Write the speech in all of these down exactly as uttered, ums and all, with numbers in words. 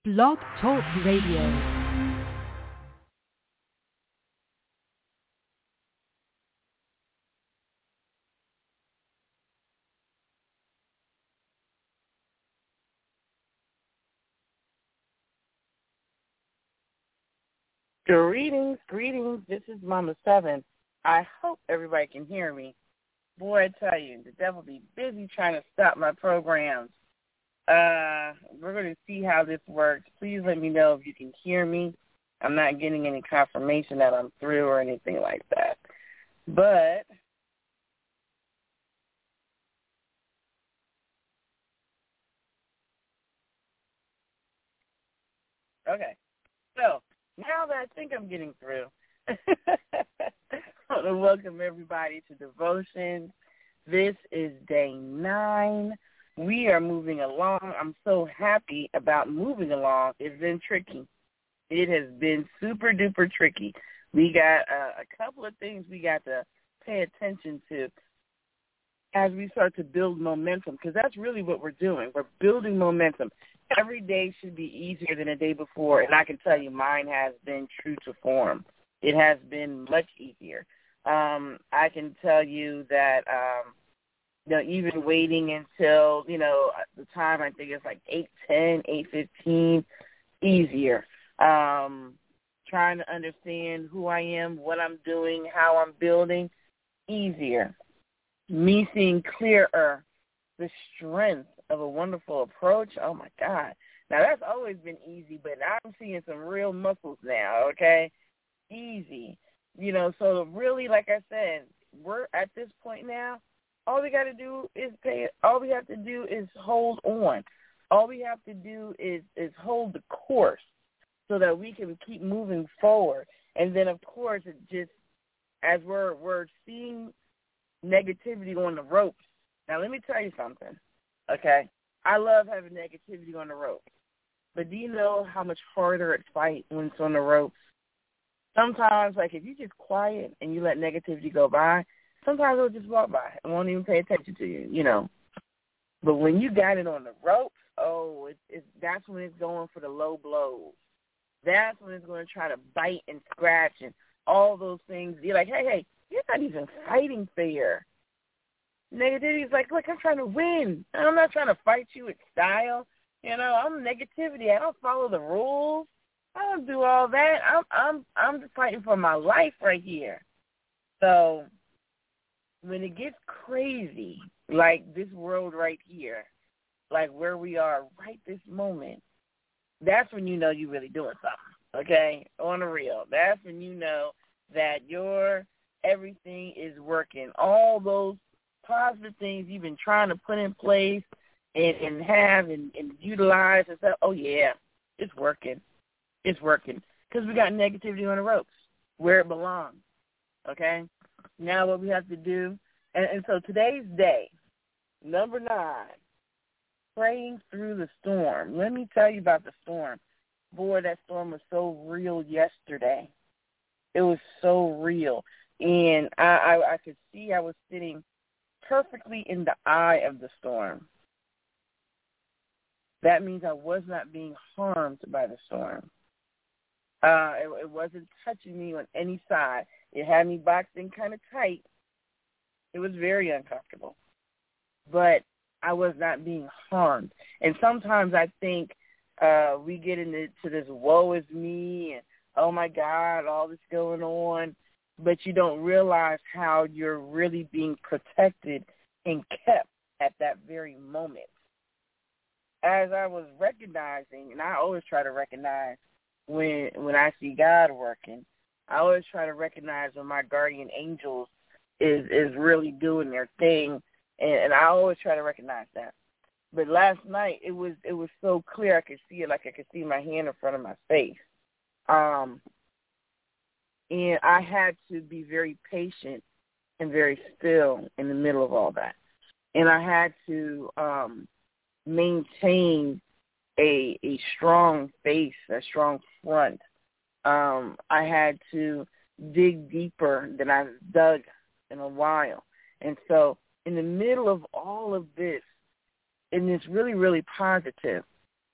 Blog Talk Radio. Greetings, greetings. This is Mama Seven. I hope everybody can hear me. Boy, I tell you, the devil be busy trying to stop my programs. Uh, we're going to see how this works. Please let me know if you can hear me. I'm not getting any confirmation that I'm through or anything like that. But okay, so now that I think I'm getting through, I want to welcome everybody to Devotions. This is day nine. We are moving along. I'm so happy about moving along. It's been tricky. It has been super duper tricky. We got uh, a couple of things we got to pay attention to as we start to build momentum, because that's really what we're doing. We're building momentum. Every day should be easier than the day before, and I can tell you mine has been true to form. It has been much easier. Um, I can tell you that, um, you know, even waiting until, you know, the time I think it's like eight ten, eight fifteen, easier. Um, trying to understand who I am, what I'm doing, how I'm building, easier. Me seeing clearer the strength of a wonderful approach, oh, my God. Now, that's always been easy, but I'm seeing some real muscles now, okay? Easy. You know, so really, like I said, we're at this point now, all we got to do is pay, all we have to do is hold on. All we have to do is, is hold the course so that we can keep moving forward. And then, of course, it just, as we're we're seeing negativity on the ropes. Now, let me tell you something, okay? I love having negativity on the ropes. But do you know how much harder it's fight when it's on the ropes? Sometimes, like, if you just quiet and you let negativity go by, sometimes it'll just walk by and won't even pay attention to you, you know. But when you got it on the ropes, oh, it's, it's, that's when it's going for the low blows. That's when it's going to try to bite and scratch and all those things. You're like, hey, hey, you're not even fighting fair. Negativity is like, look, I'm trying to win. I'm not trying to fight you with style. You know, I'm negativity. I don't follow the rules. I don't do all that. I'm I'm I'm just fighting for my life right here. So when it gets crazy, like this world right here, like where we are right this moment, that's when you know you're really doing something, okay, on the real. That's when you know that your everything is working. All those positive things you've been trying to put in place and, and have and, and utilize and stuff, oh, yeah, it's working. It's working because we got negativity on the ropes where it belongs, okay? Now what we have to do, and, and so today's day, number nine, praying through the storm. Let me tell you about the storm. Boy, that storm was so real yesterday. It was so real. And I, I, I could see I was sitting perfectly in the eye of the storm. That means I was not being harmed by the storm. Uh, it, it wasn't touching me on any side. It had me boxed in kind of tight. It was very uncomfortable. But I was not being harmed. And sometimes I think uh, we get into to this woe is me and, oh, my God, all this going on. But you don't realize how you're really being protected and kept at that very moment. As I was recognizing, and I always try to recognize when when I see God working, I always try to recognize when my guardian angels is, is really doing their thing, and, and I always try to recognize that. But last night, it was it was so clear I could see it, like I could see my hand in front of my face. Um, and I had to be very patient and very still in the middle of all that. And I had to um, maintain a a strong face, a strong front. Um, I had to dig deeper than I've dug in a while. And so in the middle of all of this, and it's really, really positive,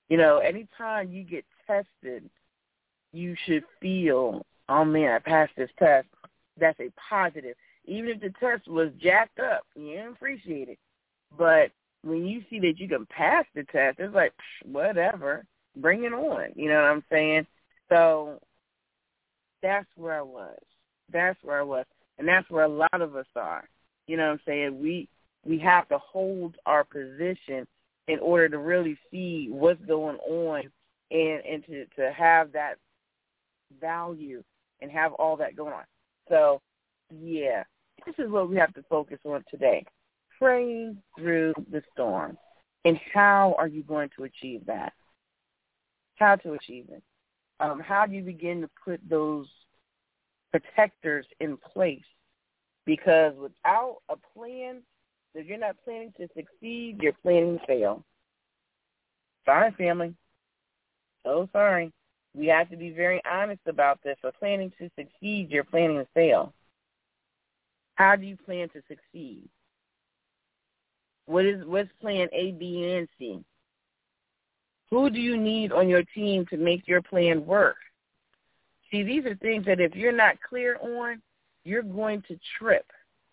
You know, anytime you get tested, you should feel, oh, man, I passed this test. That's a positive. Even if the test was jacked up, you didn't appreciate it. But when you see that you can pass the test, it's like, whatever, bring it on. You know what I'm saying? So that's where I was. That's where I was. And that's where a lot of us are. You know what I'm saying? We we have to hold our position in order to really see what's going on and, and to, to have that value and have all that going on. So, yeah, this is what we have to focus on today, praying through the storm. And how are you going to achieve that? How to achieve it? Um, how do you begin to put those protectors in place? Because without a plan, if you're not planning to succeed, you're planning to fail. Sorry, family. So sorry. We have to be very honest about this. For planning to succeed, you're planning to fail. How do you plan to succeed? What is what's plan A, B, and C? Who do you need on your team to make your plan work? See, these are things that if you're not clear on, you're going to trip.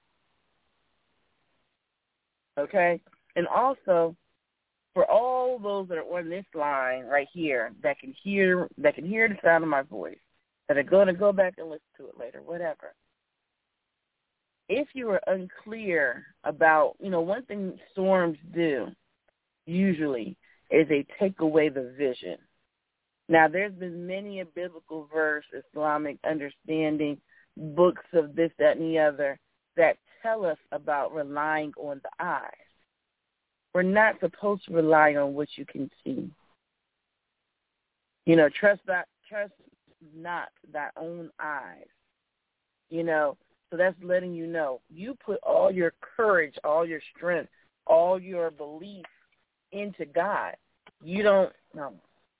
Okay? And also, for all those that are on this line right here that can hear that can hear the sound of my voice, that are going to go back and listen to it later, whatever. If you are unclear about, you know, one thing storms do usually is they take away the vision. Now, there's been many a biblical verse, Islamic understanding, books of this, that, and the other that tell us about relying on the eyes. We're not supposed to rely on what you can see. You know, trust that, trust not thy own eyes. You know, so that's letting you know. You put all your courage, all your strength, all your belief into God. You don't, no.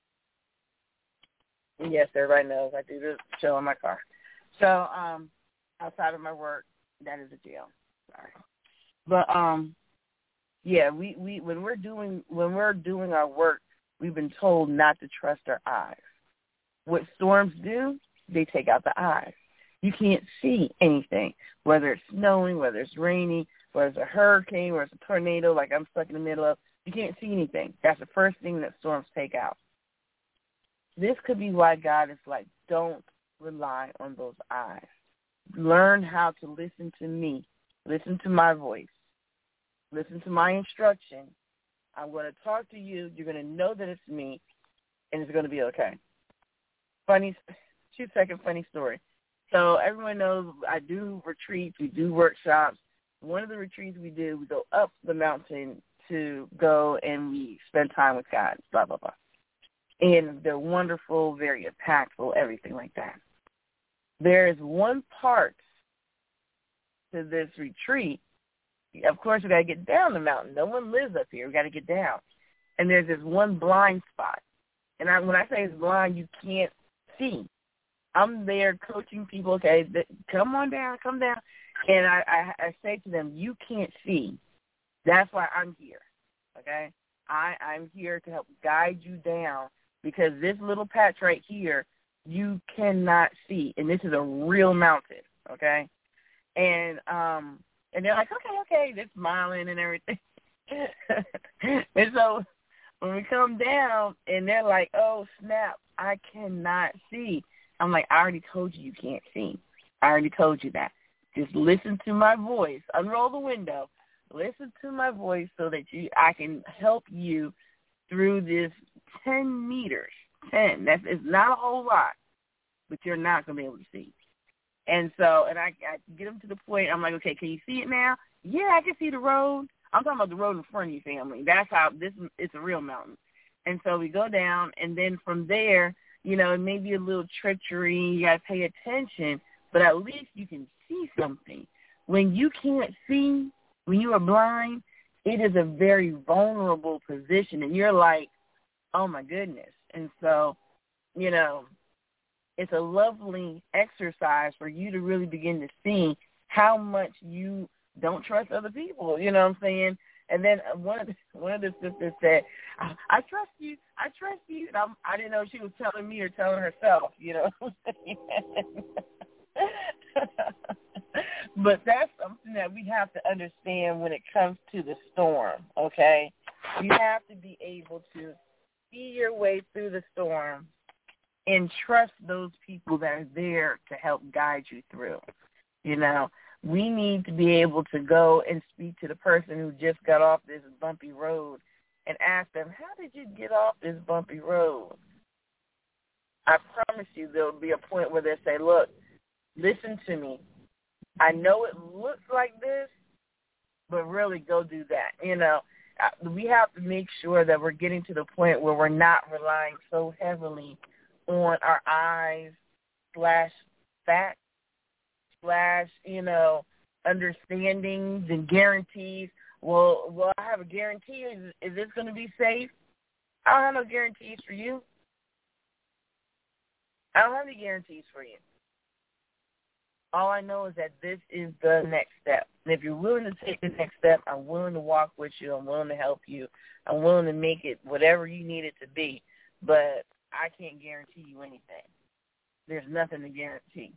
Yes, everybody knows I do this show in my car. So um, outside of my work, that is a jail. Sorry. But, um, yeah, we, we when we're doing when we're doing our work, we've been told not to trust our eyes. What storms do, they take out the eyes. You can't see anything, whether it's snowing, whether it's raining, whether it's a hurricane, whether it's a tornado like I'm stuck in the middle of. You can't see anything. That's the first thing that storms take out. This could be why God is like, don't rely on those eyes. Learn how to listen to me. Listen to my voice. Listen to my instruction. I'm going to talk to you. You're going to know that it's me, and it's going to be okay. Funny, two-second funny story. So everyone knows I do retreats. We do workshops. One of the retreats we do, we go up the mountain to go and we spend time with God, blah, blah, blah. And they're wonderful, very impactful, everything like that. There is one part to this retreat. Of course, we got to get down the mountain. No one lives up here. We got to get down. And there's this one blind spot. And I, when I say it's blind, you can't see. I'm there coaching people, okay, th- come on down, come down. And I, I, I say to them, you can't see. That's why I'm here, okay? I, I'm here to help guide you down because this little patch right here, you cannot see. And this is a real mountain, okay? And um, and they're like, okay, okay, they're smiling and everything. And so when we come down and they're like, oh, snap, I cannot see. I'm like, I already told you you can't see. I already told you that. Just listen to my voice. Unroll the window. Listen to my voice so that you, I can help you through this ten meters. ten. That's it's not a whole lot, but you're not going to be able to see. And so, and I, I get them to the point, I'm like, okay, can you see it now? Yeah, I can see the road. I'm talking about the road in front of you, family. That's how this, it's a real mountain. And so we go down, and then from there, you know, it may be a little treachery. You got to pay attention, but at least you can see something. When you can't see, when you are blind, it is a very vulnerable position, and you're like, oh, my goodness. And so, you know, it's a lovely exercise for you to really begin to see how much you don't trust other people, you know what I'm saying? And then one of the, one of the sisters said, I, I trust you. I trust you. And I'm, I didn't know if she was telling me or telling herself, you know. But that's something that we have to understand when it comes to the storm, okay? You have to be able to see your way through the storm and trust those people that are there to help guide you through. You know, we need to be able to go and speak to the person who just got off this bumpy road and ask them, how did you get off this bumpy road? I promise you there'll be a point where they say, look, listen to me. I know it looks like this, but really go do that. You know, we have to make sure that we're getting to the point where we're not relying so heavily on our eyes slash facts slash, you know, understandings and guarantees. Well, well, I have a guarantee. Is, is this going to be safe? I don't have no guarantees for you. I don't have any guarantees for you. All I know is that this is the next step. And if you're willing to take the next step, I'm willing to walk with you. I'm willing to help you. I'm willing to make it whatever you need it to be. But I can't guarantee you anything. There's nothing to guarantee.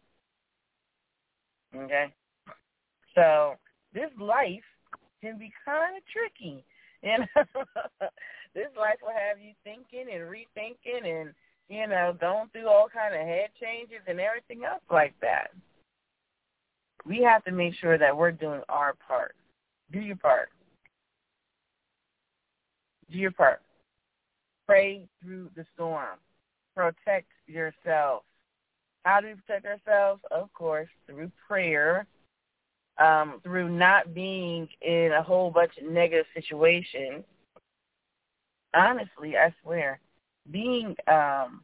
Okay? So this life can be kind of tricky. You know? This life will have you thinking and rethinking and, you know, going through all kind of head changes and everything else like that. We have to make sure that we're doing our part. Do your part. Do your part. Pray through the storm. Protect yourself. How do we protect ourselves? Of course, through prayer, um, through not being in a whole bunch of negative situations. Honestly, I swear, being um,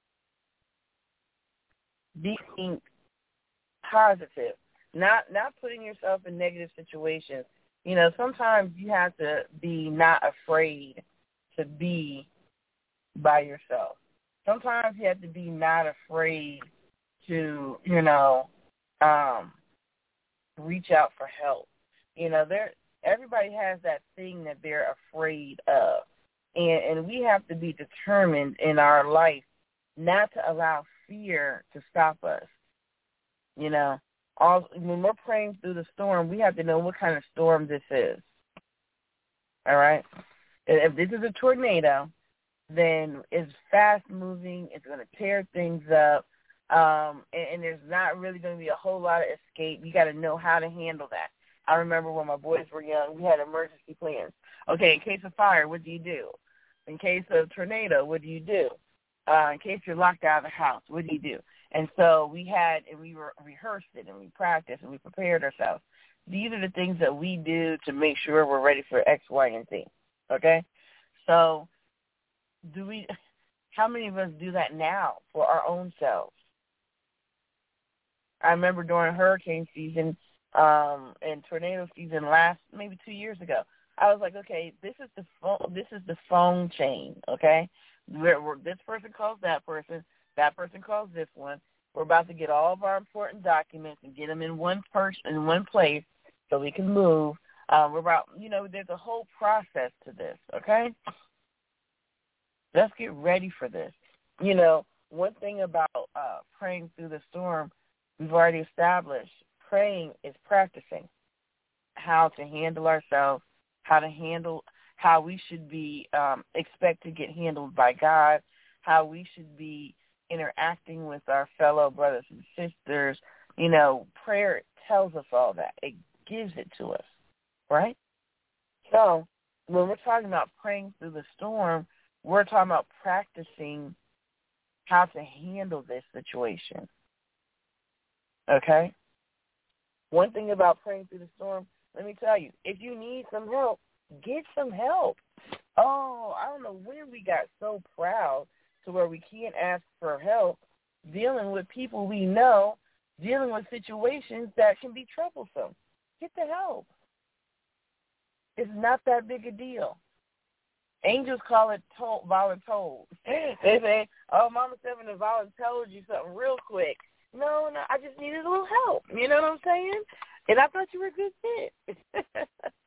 being positive. Not not putting yourself in negative situations. You know, sometimes you have to be not afraid to be by yourself. Sometimes you have to be not afraid to, you know, um, reach out for help. You know, there everybody has that thing that they're afraid of. And, and we have to be determined in our life not to allow fear to stop us. You know, all, when we're praying through the storm, we have to know what kind of storm this is. All right? If this is a tornado, then it's fast-moving. It's going to tear things up. Um, and, and there's not really going to be a whole lot of escape. You got to know how to handle that. I remember when my boys were young, we had emergency plans. Okay, in case of fire, what do you do? In case of tornado, what do you do? Uh, in case you're locked out of the house, what do you do? And so we had, and we were, rehearsed it, and we practiced, and we prepared ourselves. These are the things that we do to make sure we're ready for X, Y, and Z. Okay? So do we? How many of us do that now for our own selves? I remember during hurricane season um, and tornado season last, maybe two years ago, I was like, okay, this is the phone, this is the phone chain, okay? We're, we're, this person calls that person, that person calls this one. We're about to get all of our important documents and get them in one person, in one place, so we can move. Um, we're about, you know, there's a whole process to this, okay? Let's get ready for this. You know, one thing about uh, praying through the storm, we've already established, praying is practicing how to handle ourselves, how to handle, how we should be, um, expect to get handled by God, how we should be interacting with our fellow brothers and sisters. You know, prayer tells us all that. It gives it to us, right? So when we're talking about praying through the storm, we're talking about practicing how to handle this situation, okay? One thing about praying through the storm, let me tell you, if you need some help, get some help. Oh, I don't know when we got so proud to where we can't ask for help dealing with people we know, dealing with situations that can be troublesome. Get the help. It's not that big a deal. Angels call it told, voluntold. They say, oh, Mama Seven voluntold you something real quick. No, no, I just needed a little help. You know what I'm saying? And I thought you were a good fit.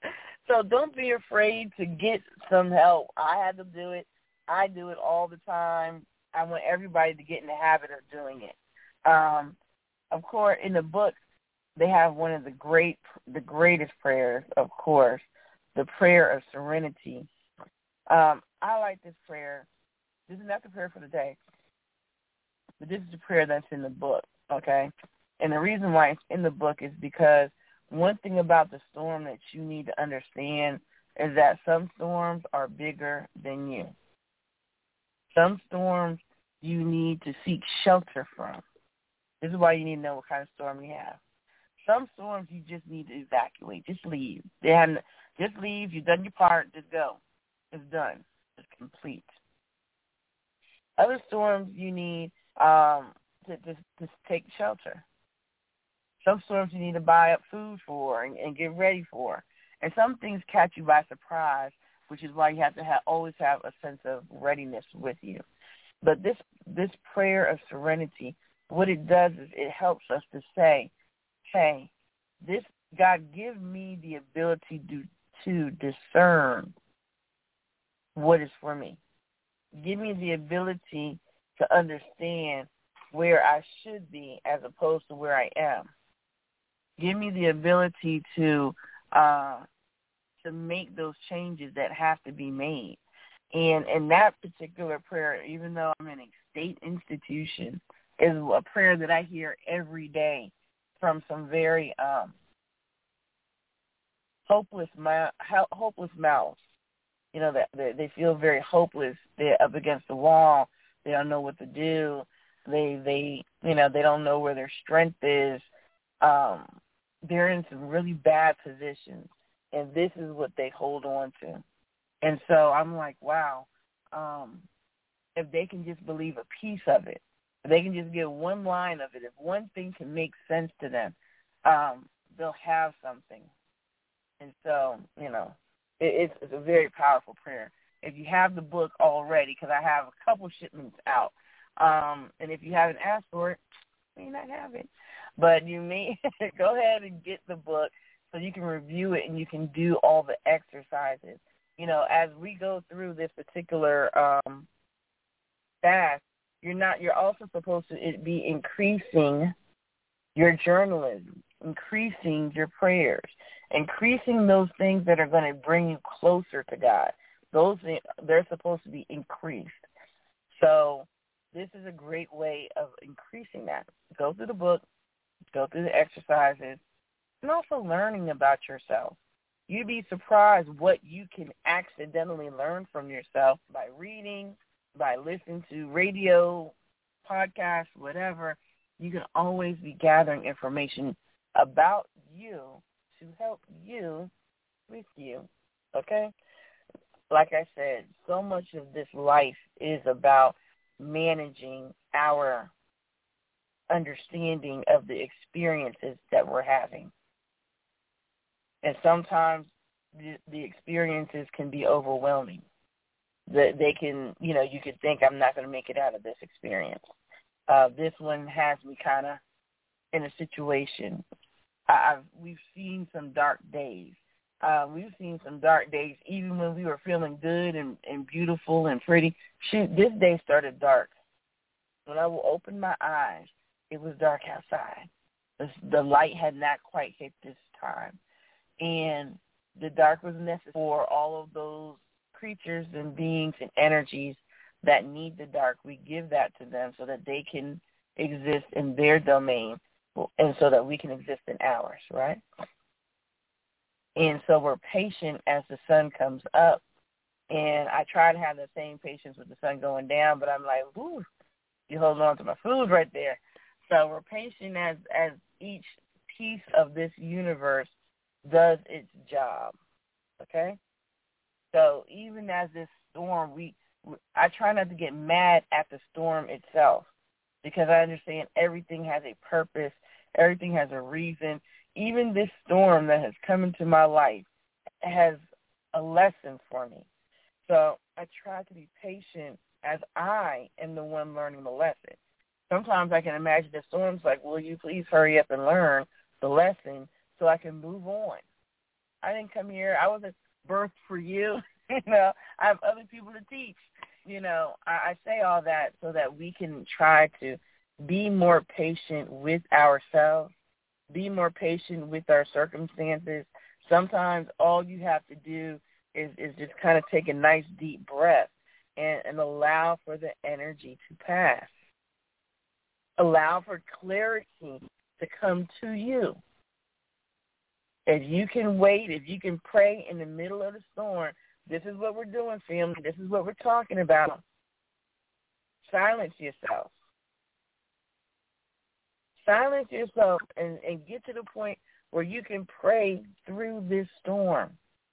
So don't be afraid to get some help. I had to do it. I do it all the time. I want everybody to get in the habit of doing it. Um, of course, in the book, they have one of the great, the greatest prayers, of course, the prayer of serenity. Um, I like this prayer. This is not the prayer for the day, but this is the prayer that's in the book, okay? And the reason why it's in the book is because one thing about the storm that you need to understand is that some storms are bigger than you. Some storms you need to seek shelter from. This is why you need to know what kind of storm you have. Some storms you just need to evacuate. Just leave. They haven't, just leave. You've done your part. Just go. It's done. It's complete. Other storms you need um, to just to take shelter. Some storms you need to buy up food for and, and get ready for. And some things catch you by surprise, which is why you have to have, always have a sense of readiness with you. But this this prayer of serenity, what it does is it helps us to say, hey, this God, give me the ability to, to discern what is for me. Give me the ability to understand where I should be as opposed to where I am. Give me the ability to uh, to make those changes that have to be made. And in that particular prayer, even though I'm in a state institution, is a prayer that I hear every day from some very um, hopeless, hopeless mouths. You know, that they, they feel very hopeless. They're up against the wall. They don't know what to do. They, they, you know, they don't know where their strength is. Um, they're in some really bad positions, and this is what they hold on to. And so I'm like, wow, um, if they can just believe a piece of it, if they can just get one line of it, if one thing can make sense to them, um, they'll have something. And so, you know, it, it's, it's a very powerful prayer. If you have the book already, because I have a couple shipments out, um, and if you haven't asked for it, you may not have it. But you may go ahead and get the book so you can review it and you can do all the exercises. You know, as we go through this particular um, fast, you're not. You're also supposed to be increasing your journalism, increasing your prayers, increasing those things that are going to bring you closer to God. Those they're supposed to be increased. So this is a great way of increasing that. Go through the book, go through the exercises, and also learning about yourself. You'd be surprised what you can accidentally learn from yourself by reading, by listening to radio, podcasts, whatever. You can always be gathering information about you to help you with you, okay? Like I said, so much of this life is about managing our understanding of the experiences that we're having. And sometimes the, the experiences can be overwhelming. That they can, you know, you could think I'm not going to make it out of this experience. Uh, this one has me kind of in a situation. I, I've, we've seen some dark days. Uh, we've seen some dark days even when we were feeling good and, and beautiful and pretty. Shoot, this day started dark. When I will open my eyes, it was dark outside. The, the light had not quite hit this time. And the dark was necessary for all of those creatures and beings and energies that need the dark. We give that to them so that they can exist in their domain and so that we can exist in ours, right? And so we're patient as the sun comes up. And I try to have the same patience with the sun going down, but I'm like, ooh, you're holding on to my food right there. So we're patient as, as each piece of this universe does its job, okay? So even as this storm, we, I try not to get mad at the storm itself because I understand everything has a purpose, everything has a reason. Even this storm that has come into my life has a lesson for me. So I try to be patient as I am the one learning the lesson. Sometimes I can imagine the storm's like, will you please hurry up and learn the lesson so I can move on? I didn't come here. I wasn't birthed for you. You know, I have other people to teach. You know, I, I say all that so that we can try to be more patient with ourselves, be more patient with our circumstances. Sometimes all you have to do is, is just kind of take a nice deep breath and, and allow for the energy to pass. Allow for clarity to come to you. If you can wait, if you can pray in the middle of the storm, this is what we're doing, family. This is what we're talking about. Silence yourself. Silence yourself and, and get to the point where you can pray through this storm.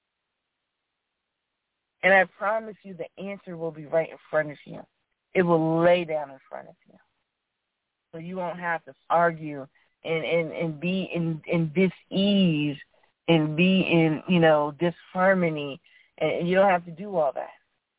And I promise you the answer will be right in front of you. It will lay down in front of you. So you won't have to argue and, and, and be in, in dis-ease and be in, you know, disharmony. And you don't have to do all that.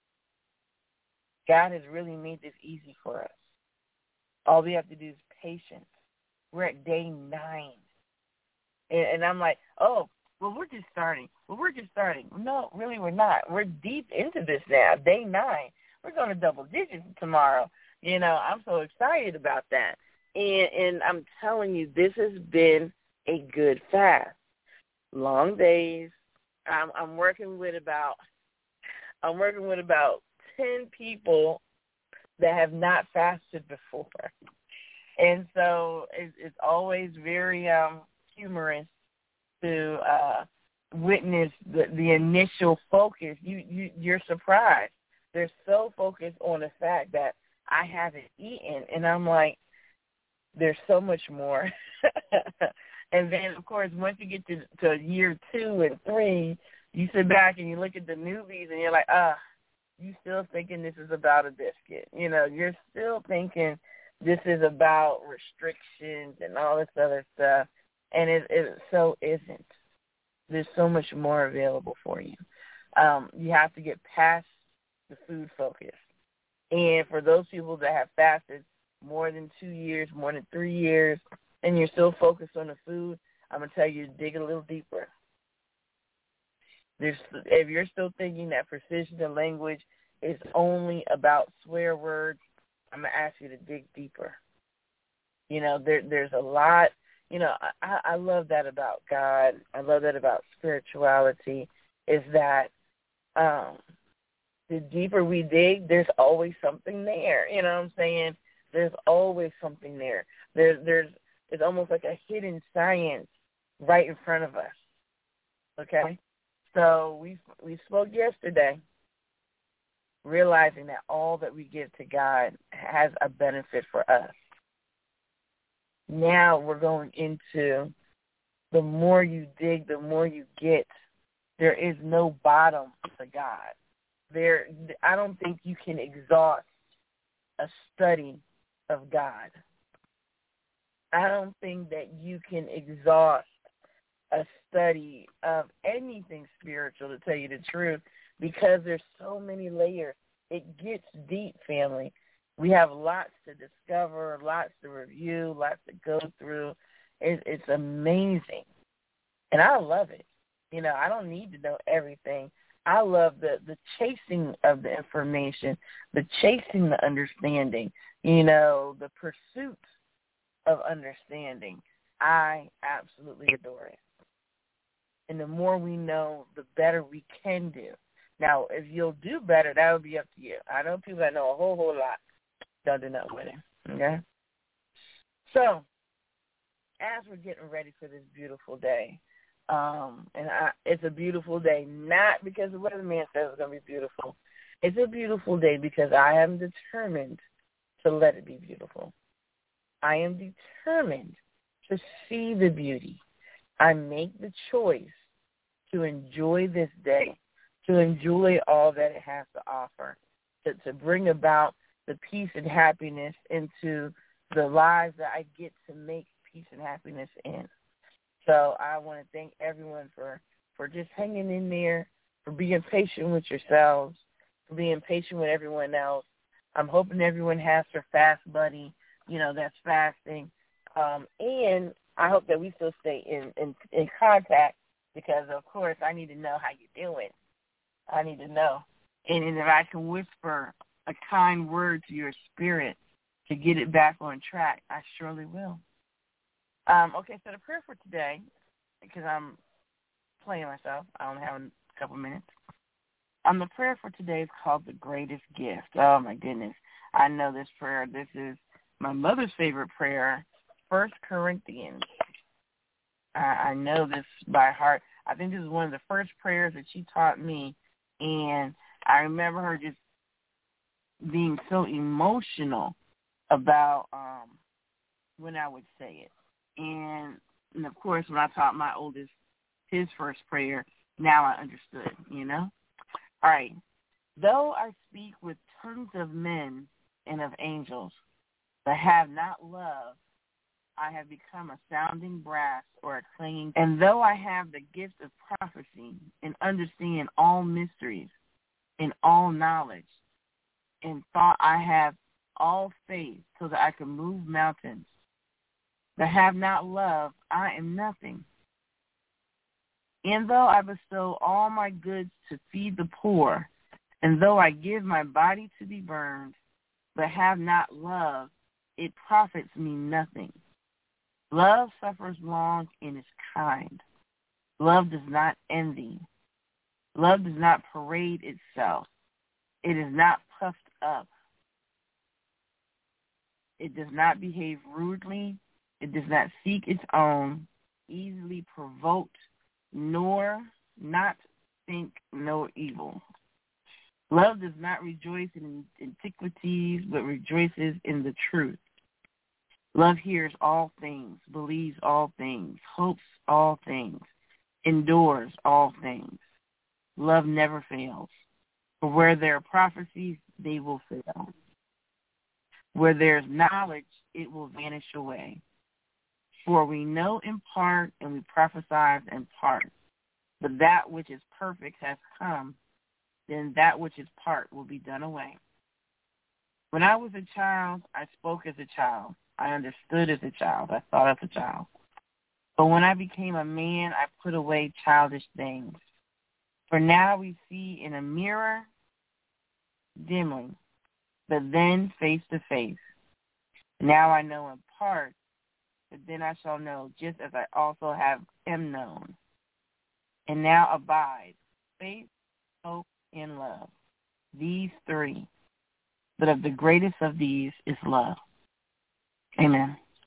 God has really made this easy for us. All we have to do is patience. We're at day nine. And, and I'm like, oh, well, we're just starting. Well, we're just starting. No, really, we're not. We're deep into this now, day nine. We're going to double digits tomorrow. You know, I'm so excited about that. And, and I'm telling you, this has been a good fast. Long days. I'm, I'm working with about, I'm working with about ten people that have not fasted before. And so it's, it's always very um, humorous to uh, witness the, the initial focus. You, you, you're surprised. They're so focused on the fact that I haven't eaten. And I'm like, there's so much more. And then, of course, once you get to, to year two and three, you sit back and you look at the newbies and you're like, ah, you still thinking this is about a biscuit. You know, you're still thinking this is about restrictions and all this other stuff. And it, it so isn't. There's so much more available for you. Um, you have to get past the food focus. And for those people that have fasted more than two years, more than three years, and you're still focused on the food, I'm going to tell you to dig a little deeper. There's, if you're still thinking that precision of language is only about swear words, I'm going to ask you to dig deeper. You know, there, there's a lot, you know, I, I love that about God. I love that about spirituality, is that um, the deeper we dig, there's always something there. You know what I'm saying? There's always something there. There, there's, it's almost like a hidden science right in front of us. Okay? So we we spoke yesterday, realizing that all that we give to God has a benefit for us. Now we're going into the more you dig, the more you get. There is no bottom to God. There, I don't think you can exhaust a study of God. I don't think that you can exhaust a study of anything spiritual, to tell you the truth, because there's so many layers. It gets deep, family. We have lots to discover, lots to review, lots to go through. It, it's amazing. And I love it. You know, I don't need to know everything. I love the, the chasing of the information, the chasing the understanding, you know, the pursuit of understanding. I absolutely adore it. And the more we know, the better we can do. Now, if you'll do better, that will be up to you. I know people that know a whole, whole lot don't do nothing with it, okay? So, as we're getting ready for this beautiful day, um, and I, it's a beautiful day, not because the weatherman says it's going to be beautiful. It's a beautiful day because I am determined to let it be beautiful. I am determined to see the beauty. I make the choice to enjoy this day, to enjoy all that it has to offer, to, to bring about the peace and happiness into the lives that I get to make peace and happiness in. So I want to thank everyone for, for just hanging in there, for being patient with yourselves, for being patient with everyone else. I'm hoping everyone has their fast buddy, you know, that's fasting. Um, and I hope that we still stay in, in, in contact because, of course, I need to know how you're doing. I need to know. And, and if I can whisper a kind word to your spirit to get it back on track, I surely will. Um, okay, so the prayer for today, because I'm playing myself, I only have a couple minutes. Um, the prayer for today is called The Greatest Gift. Oh, my goodness. I know this prayer. This is my mother's favorite prayer, First Corinthians. I, I know this by heart. I think this is one of the first prayers that she taught me, and I remember her just being so emotional about um, when I would say it. And, and, of course, when I taught my oldest his first prayer, now I understood, you know? All right. Though I speak with tongues of men and of angels, but have not love, I have become a sounding brass or a clanging. And though I have the gift of prophecy and understand all mysteries and all knowledge, and thought I have all faith so that I can move mountains, but have not love, I am nothing. And though I bestow all my goods to feed the poor, and though I give my body to be burned, but have not love, it profits me nothing. Love suffers long and is kind. Love does not envy. Love does not parade itself. It is not puffed up. It does not behave rudely. It does not seek its own, easily provoked, nor not think no evil. Love does not rejoice in antiquities, but rejoices in the truth. Love hears all things, believes all things, hopes all things, endures all things. Love never fails. For where there are prophecies, they will fail. Where there is knowledge, it will vanish away. For we know in part and we prophesy in part. But that which is perfect has come, then that which is part will be done away. When I was a child, I spoke as a child. I understood as a child. I thought as a child. But when I became a man, I put away childish things. For now we see in a mirror dimly, but then face to face. Now I know in part, but then I shall know just as I also have am known. And now abide faith, hope, and love. These three. But of the greatest of these is love. Amen.